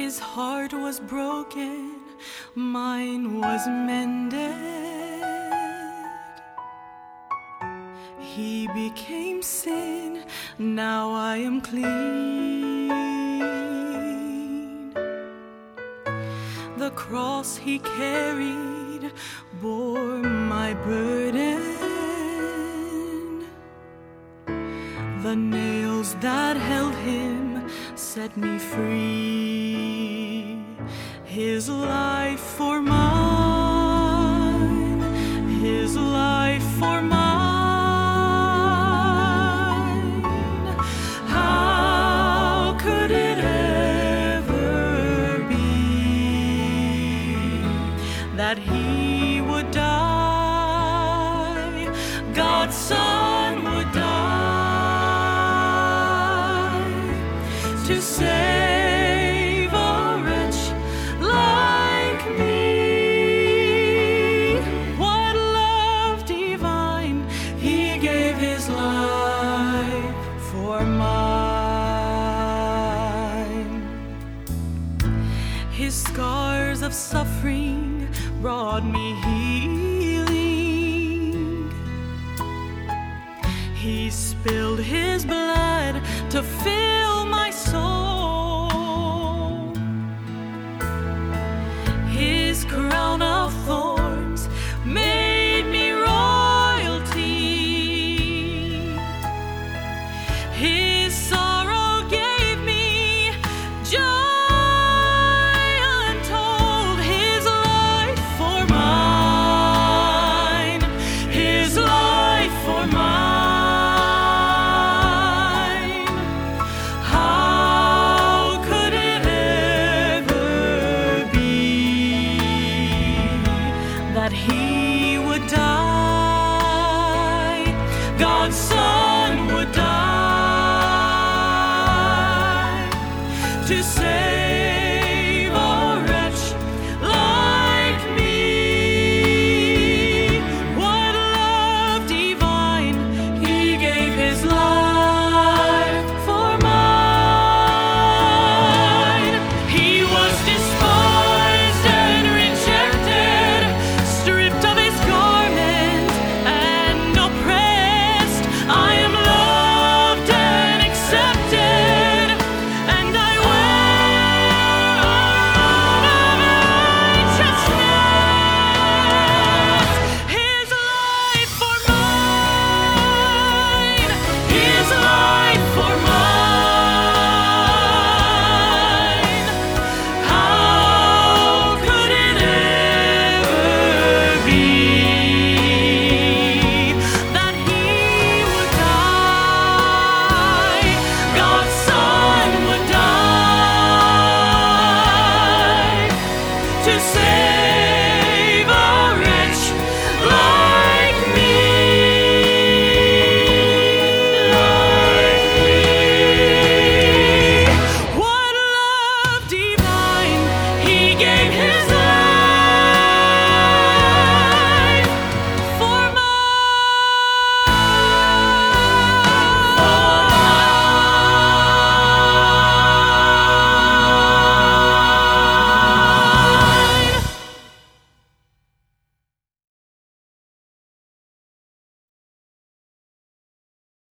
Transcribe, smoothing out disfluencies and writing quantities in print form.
His heart was broken, mine was mended. He became sin, now I am clean. The cross he carried bore my burden. The nails that held him set me free. His life for mine, his life for mine. How could it ever be that he would die, God's Son would die, to save a wretch like me? What love divine, he gave his life for mine. His scars of suffering brought me healing. He spilled his blood to fill my soul. His crown of thorns made me royalty. His sorrow gave me joy untold. His life for mine, his life for mine. That he would die, God's Son would die, to save